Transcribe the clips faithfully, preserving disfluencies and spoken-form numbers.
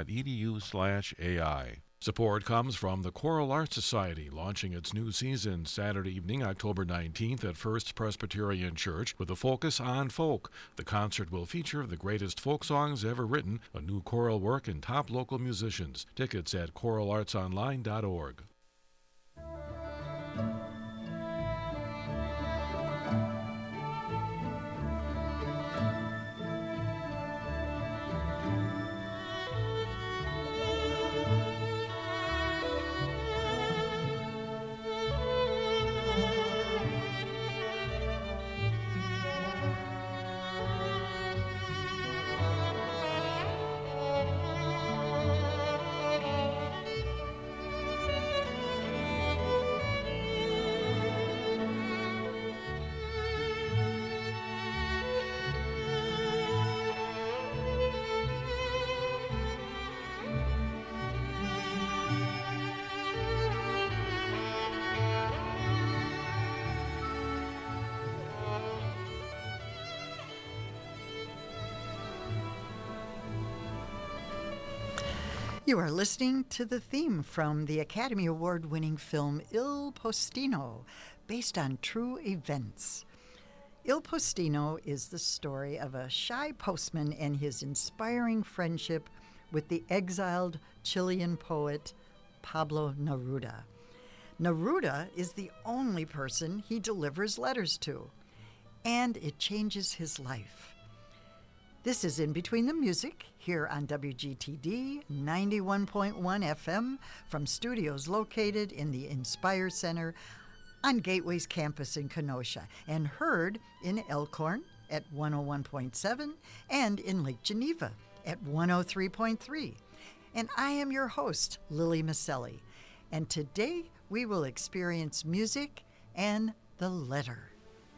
edu slash AI. Support comes from the Choral Arts Society, launching its new season Saturday evening, October nineteenth at First Presbyterian Church with a focus on folk. The concert will feature the greatest folk songs ever written, a new choral work, and top local musicians. Tickets at choral arts online dot org. You are listening to the theme from the Academy Award-winning film Il Postino, based on true events. Il Postino is the story of a shy postman and his inspiring friendship with the exiled Chilean poet Pablo Neruda. Neruda is the only person he delivers letters to, and it changes his life. This is In Between the Music here on W G T D ninety-one point one F M from studios located in the Inspire Center on Gateway's campus in Kenosha, and heard in Elkhorn at one oh one point seven and in Lake Geneva at one oh three point three. And I am your host, Lily Maselli, and today we will experience music and the letter.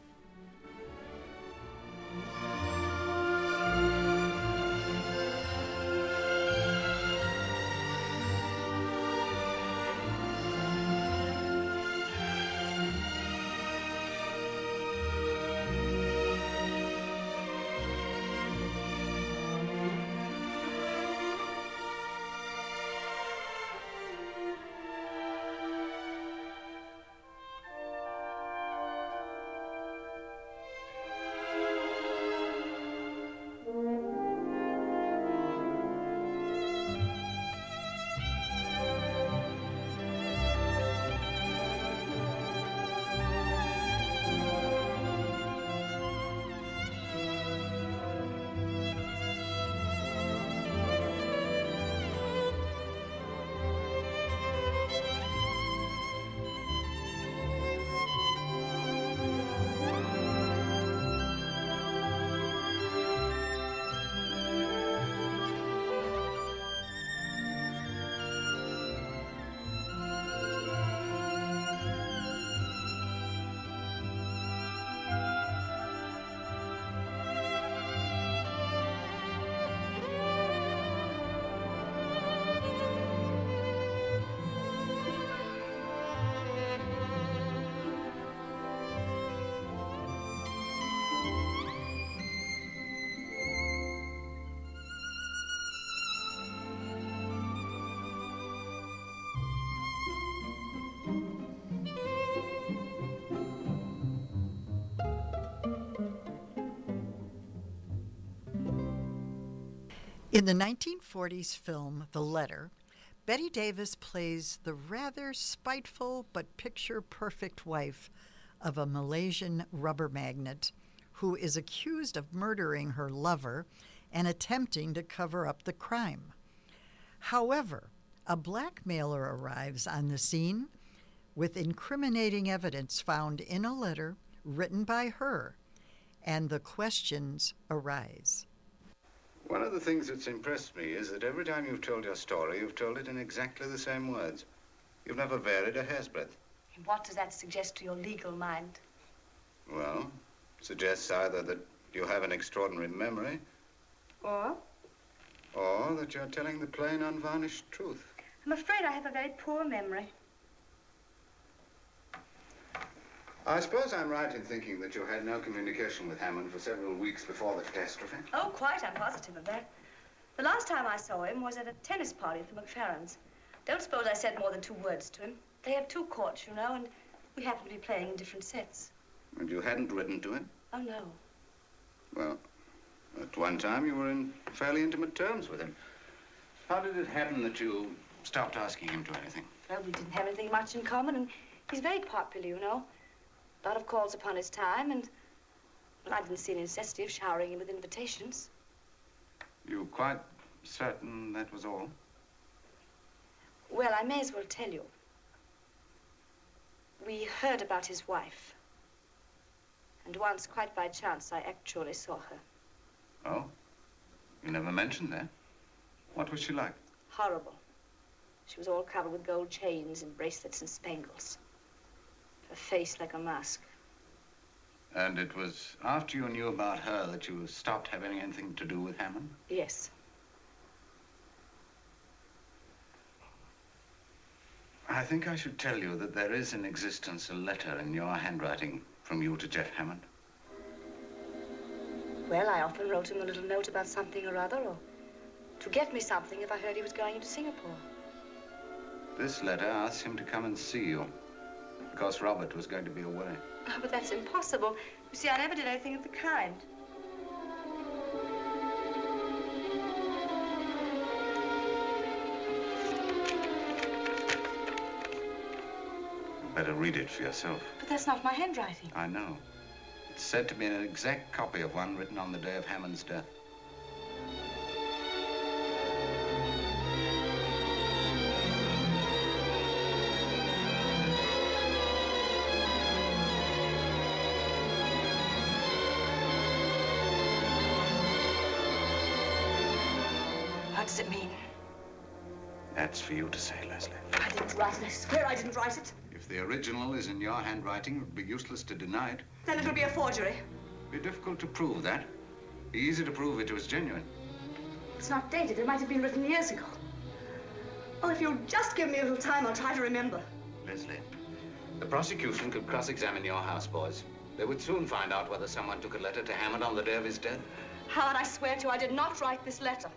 In the nineteen forties film The Letter, Bette Davis plays the rather spiteful but picture-perfect wife of a Malaysian rubber magnate who is accused of murdering her lover and attempting to cover up the crime. However, a blackmailer arrives on the scene with incriminating evidence found in a letter written by her, and the questions arise. One of the things that's impressed me is that every time you've told your story, you've told it in exactly the same words. You've never varied a hair's breadth. And what does that suggest to your legal mind? Well, it suggests either that you have an extraordinary memory, Or? or that you're telling the plain, unvarnished truth. I'm afraid I have a very poor memory. I suppose I'm right in thinking that you had no communication with Hammond for several weeks before the catastrophe. Oh, quite. I'm positive of that. The last time I saw him was at a tennis party at the McFerrins. Don't suppose I said more than two words to him. They have two courts, you know, and we happen to be playing in different sets. And you hadn't written to him? Oh, no. Well, at one time you were in fairly intimate terms with him. How did it happen that you stopped asking him to anything? Well, we didn't have anything much in common, and he's very popular, you know. A lot of calls upon his time, and, well, I didn't see any necessity of showering him with invitations. You quite certain that was all? Well, I may as well tell you. We heard about his wife. And once, quite by chance, I actually saw her. Oh? You never mentioned that. What was she like? Horrible. She was all covered with gold chains and bracelets and spangles. Her face like a mask. And it was after you knew about her that you stopped having anything to do with Hammond? Yes. I think I should tell you that there is in existence a letter in your handwriting from you to Jeff Hammond. Well, I often wrote him a little note about something or other, or to get me something if I heard he was going into Singapore. This letter asks him to come and see you, because Robert was going to be away. Oh, but that's impossible. You see, I never did anything of the kind. You better read it for yourself. But that's not my handwriting. I know. It's said to be an exact copy of one written on the day of Hammond's death. What does it mean? That's for you to say, Leslie. I didn't write it. I swear I didn't write it. If the original is in your handwriting, it would be useless to deny it. Then it'll be a forgery. It'd be difficult to prove that. It'd be easy to prove it was genuine. It's not dated. It might have been written years ago. Oh, if you'll just give me a little time, I'll try to remember. Leslie, the prosecution could cross-examine your houseboys. They would soon find out whether someone took a letter to Hammond on the day of his death. Howard, I swear to you, I did not write this letter.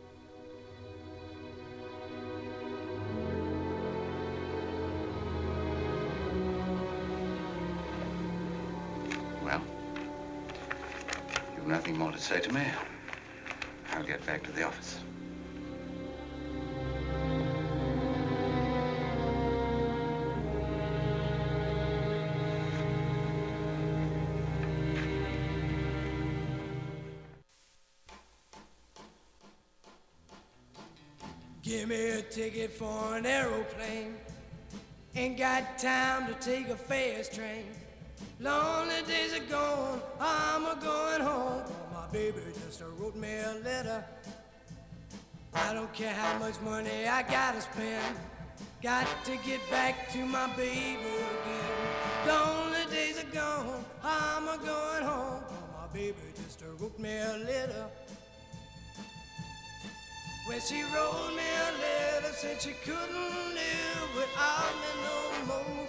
Well, you've nothing more to say to me. I'll get back to the office. Give me a ticket for an aeroplane. Ain't got time to take a fast train. Lonely days are gone, I'm a going home. My baby just wrote me a letter. I don't care how much money I gotta spend. Got to get back to my baby again. Lonely days are gone, I'm a going home. My baby just wrote me a letter. When she wrote me a letter, said she couldn't live without me no more.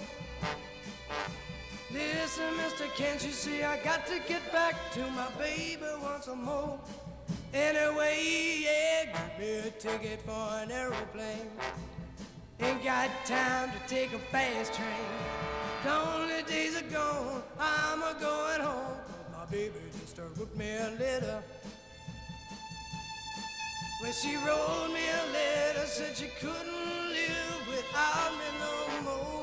Listen, mister, can't you see I got to get back to my baby once more? Anyway, yeah, give me a ticket for an aeroplane. Ain't got time to take a fast train. Lonely days are gone, I'm a going home. My baby just wrote me a letter. When she wrote me a letter, said she couldn't live without me no more.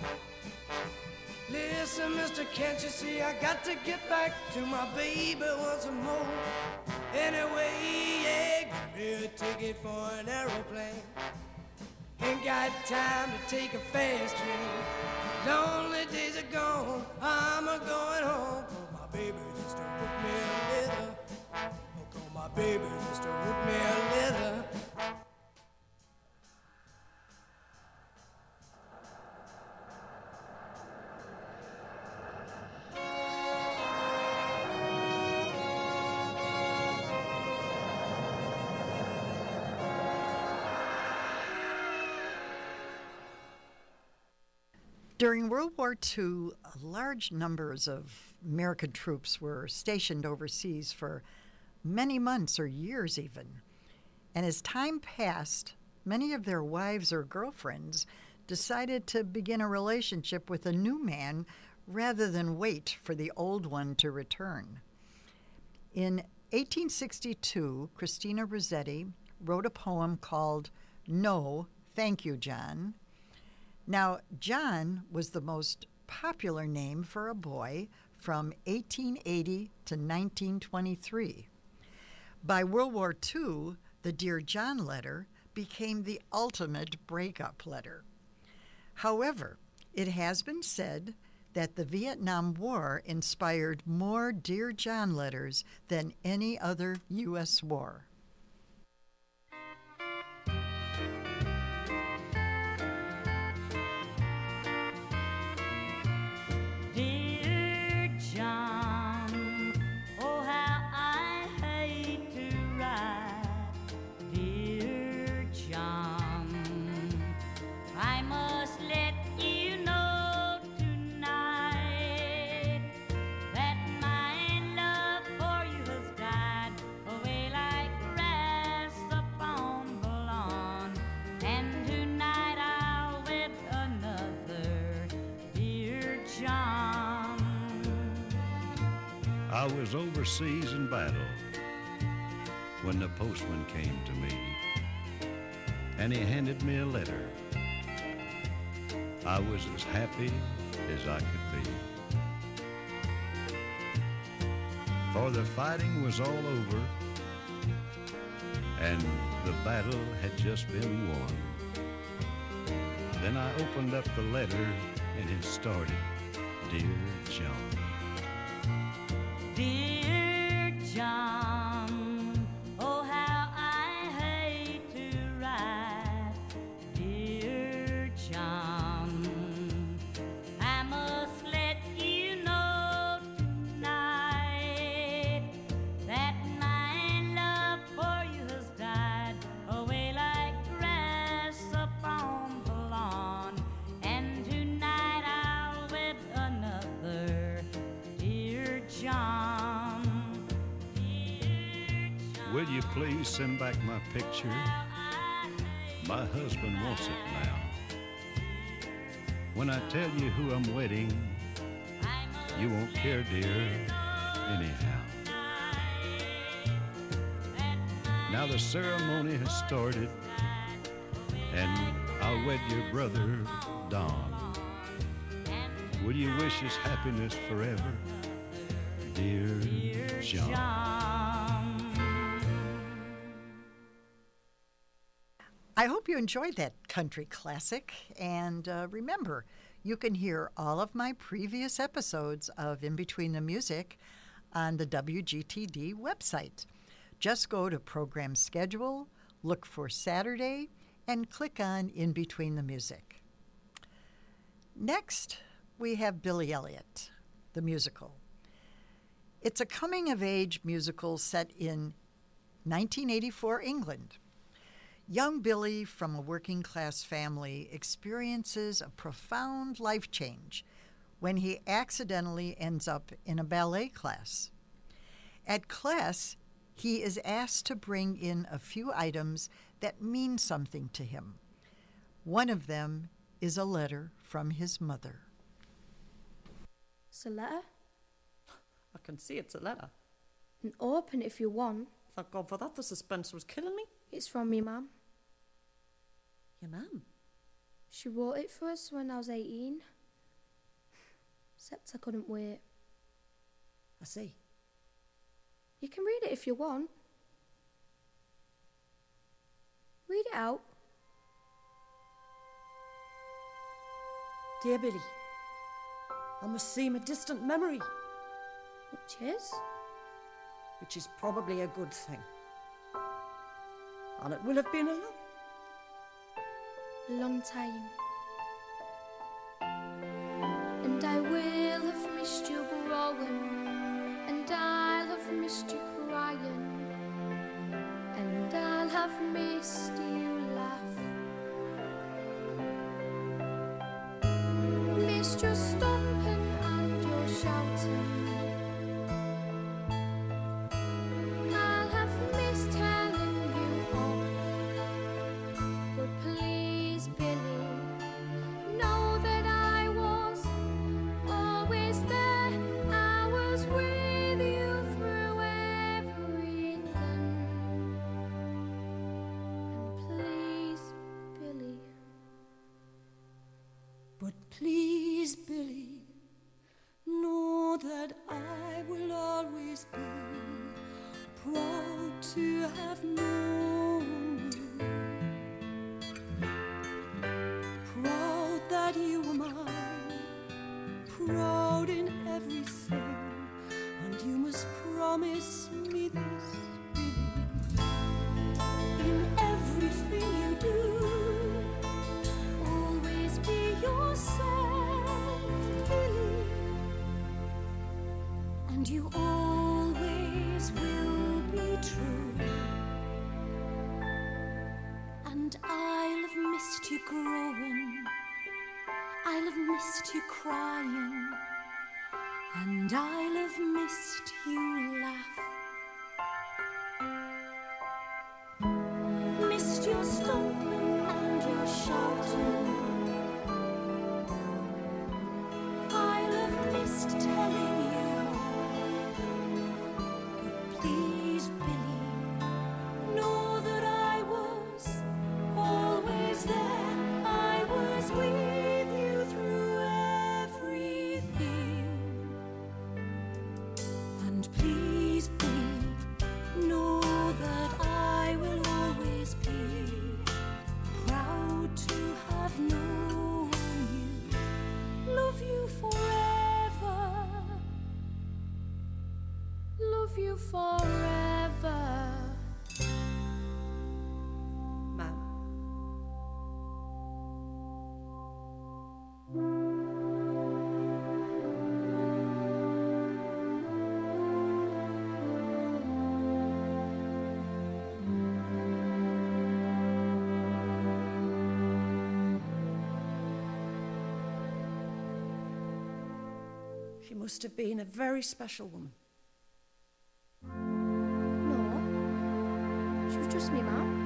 Listen, mister, can't you see I got to get back to my baby once more? Anyway, yeah, give me a ticket for an aeroplane. Ain't got time to take a fast train. Lonely days are gone, I'm a going home. Oh, my baby just wrote me a letter. My baby just wrote me a letter. During World War Two, large numbers of American troops were stationed overseas for many months or years even. And as time passed, many of their wives or girlfriends decided to begin a relationship with a new man rather than wait for the old one to return. In eighteen sixty-two, Christina Rossetti wrote a poem called No, Thank You, John. Now, John was the most popular name for a boy from eighteen eighty to nineteen twenty-three. By World War Two, the Dear John letter became the ultimate breakup letter. However, it has been said that the Vietnam War inspired more Dear John letters than any other U S war. Dear John, oh how I hate to write. Dear John, I must let you know tonight that my love for you has died away like grass upon the lawn. And tonight I'll wed another, dear John. I was overseas in battle when the postman came to me, and he handed me a letter. I was as happy as I could be, for the fighting was all over and the battle had just been won. Then I opened up the letter and it started, Dear John. Dear John, oh how I hate to write. Dear John, I must let you know tonight that my love for you has died away like grass upon the lawn. And tonight I'll wed another, dear John. Will you please send back my picture? My husband wants it now. When I tell you who I'm wedding, you won't care, dear, anyhow. Now the ceremony has started, and I'll wed your brother, Don. Will you wish us happiness forever, dear John? I hope you enjoyed that country classic, and uh, remember, you can hear all of my previous episodes of In Between the Music on the W G T D website. Just go to Program Schedule, look for Saturday, and click on In Between the Music. Next, we have Billy Elliot, the musical. It's a coming-of-age musical set in nineteen eighty-four England. Young Billy from a working-class family experiences a profound life change when he accidentally ends up in a ballet class. At class, he is asked to bring in a few items that mean something to him. One of them is a letter from his mother. It's a letter? I can see it's a letter. And open it if you want. Thank God for that, the suspense was killing me. It's from me mum. Your mum? She wrote it for us when I was eighteen. Except I couldn't wait. I see. You can read it if you want. Read it out. Dear Billy, I must seem a distant memory. Which is? Which is probably a good thing. And it will have been a long, a long time. And I will have missed you growing, and I'll have missed you crying, and I'll have missed you laugh, missed your stomping and your shouting. I'll have missed telling you of missed you growing, I'll have missed you crying, and I'll have missed you laugh. Missed your stomping and your shouting, I'll have missed telling you off. But please, Billy, know that I was always there. I was with you through everything. And please, Billy, know that I will always be proud to have known you. Love you forever. Love you forever. Ma'am. She must have been a very special woman. No, she was just me, Mum.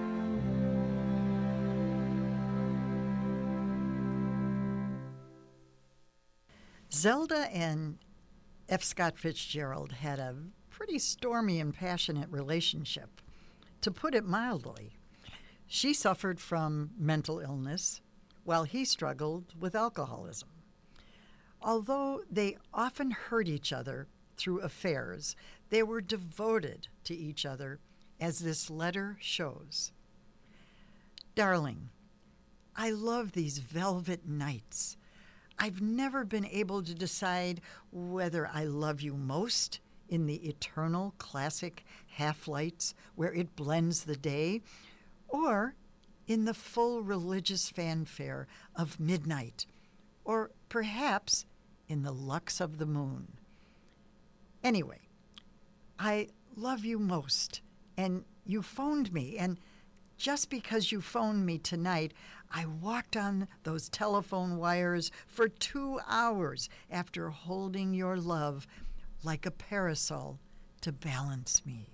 Zelda and F. Scott Fitzgerald had a pretty stormy and passionate relationship, to put it mildly. She suffered from mental illness, while he struggled with alcoholism. Although they often hurt each other through affairs, they were devoted to each other, as this letter shows. Darling, I love these velvet nights. I've never been able to decide whether I love you most in the eternal classic half-lights where it blends the day, or in the full religious fanfare of midnight, or perhaps in the lux of the moon. Anyway, I love you most, and you phoned me, and just because you phoned me tonight, I walked on those telephone wires for two hours after holding your love like a parasol to balance me.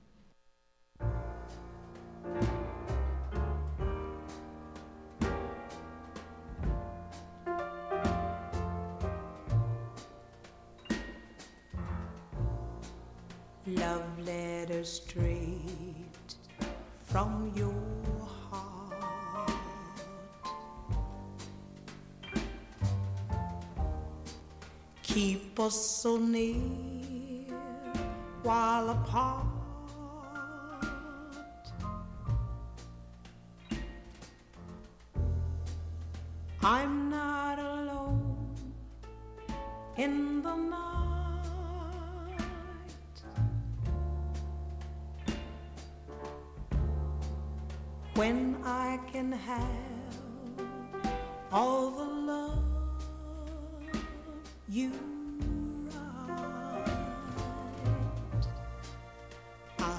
Love letter straight from your heart. Keep us so near while apart. I'm not alone in the night. When I can have all the love you write, I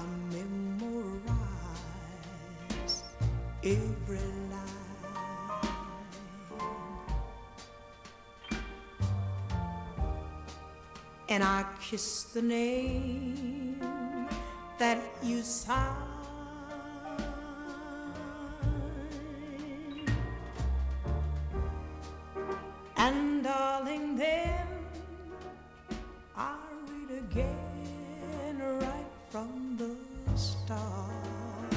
memorize every line, and I kiss the name that you sign. And darling, then I read again right from the start.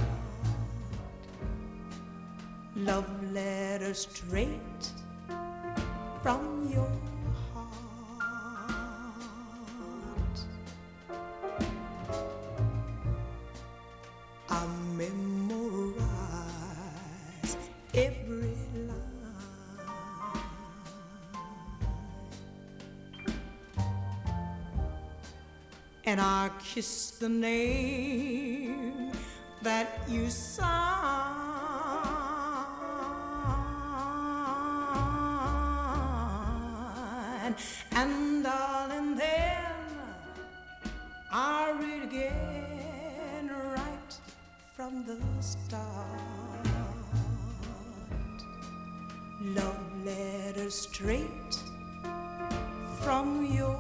Love letter straight from your heart. I memorize every line, and I kiss the name that you sign. And darling, then I read again right from the start. straight from your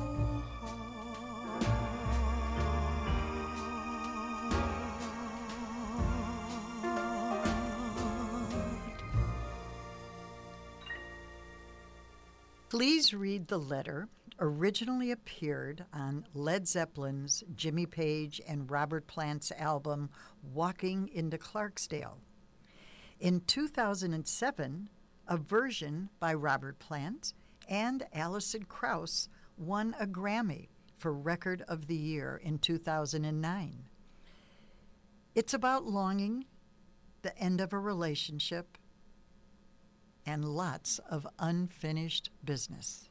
Please Read the Letter originally appeared on Led Zeppelin's, Jimmy Page, and Robert Plant's album Walking into Clarksdale. In two thousand seven, a version by Robert Plant and Alison Krauss won a Grammy for Record of the Year in two thousand nine. It's about longing, the end of a relationship, and lots of unfinished business.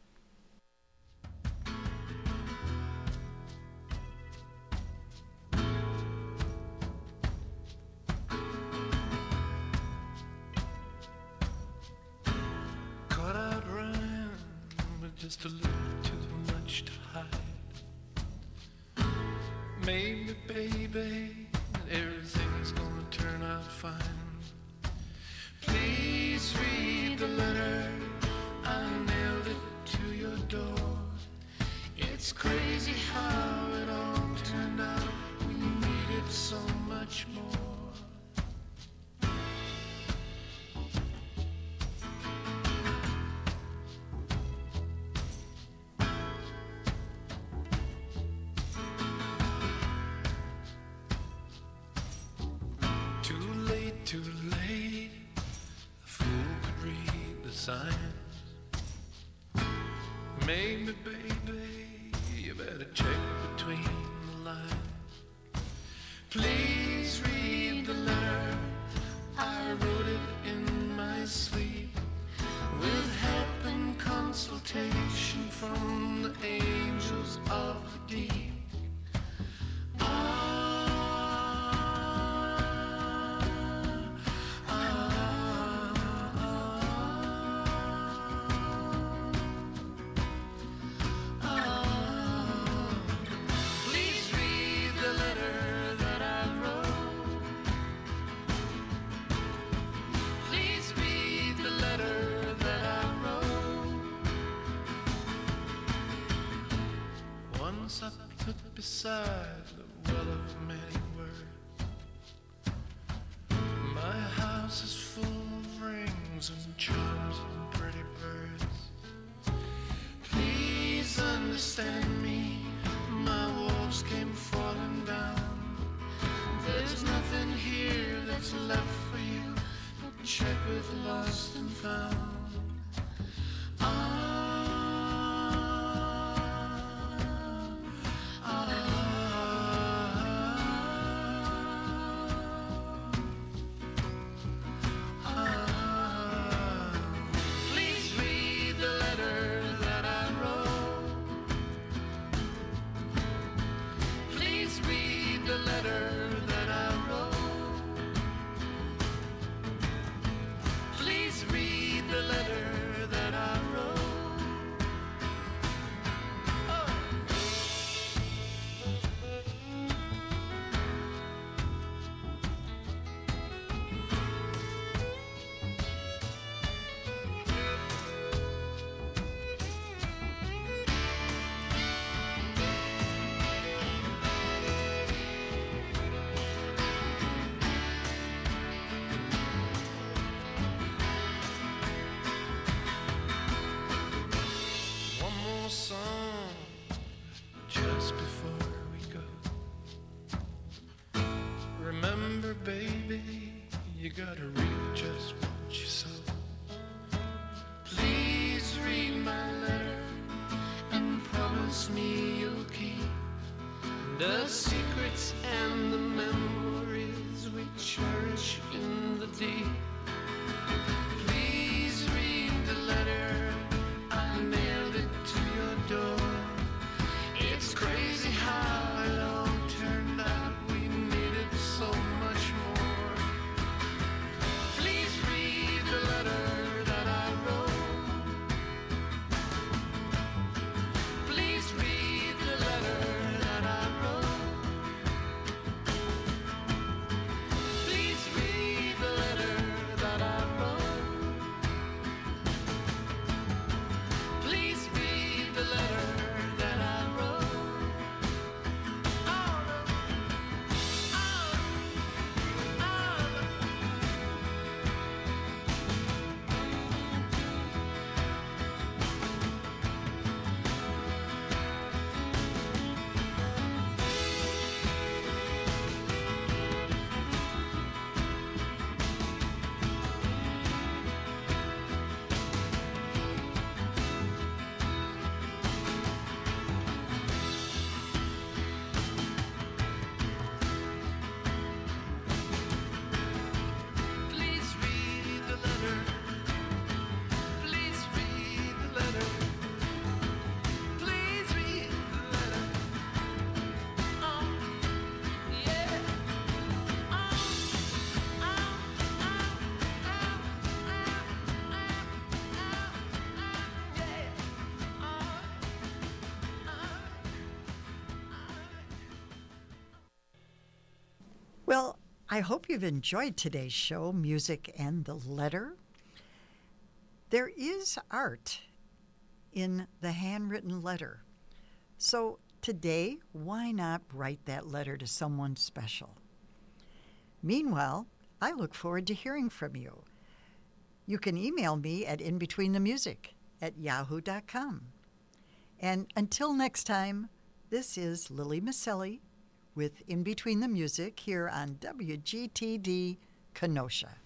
Caught out running with just a little too much to hide. Maybe, baby, everything's gonna turn out fine. Please read the letter, I nailed it to your door. It's crazy how it all turned out, we needed so much more. Too late, too late, a fool could read the signs. Maybe, baby, you better check between the lines. Please read the letter, I wrote it in my sleep, with help and consultation from the angels of the deep. Once I put beside the well of many words, my house is full of rings and charms and pretty birds. Please understand me, my walls came falling down. There's nothing here that's left for you, no check with lost and found. Ah, song just before we go. Remember, baby, you gotta read just what you sow. Please read my letter and promise me you'll keep the secrets and the memories we cherish in the deep. Please read the letter, I nailed it to your door. It's crazy how it all turned out, we needed so much more. Please read I hope you've enjoyed today's show, Music and the Letter. There is art in the handwritten letter. So today, why not write that letter to someone special? Meanwhile, I look forward to hearing from you. You can email me at inbetweenthemusic at yahoo dot com. And until next time, this is Lily Maselli with In Between the Music here on W G T D Kenosha.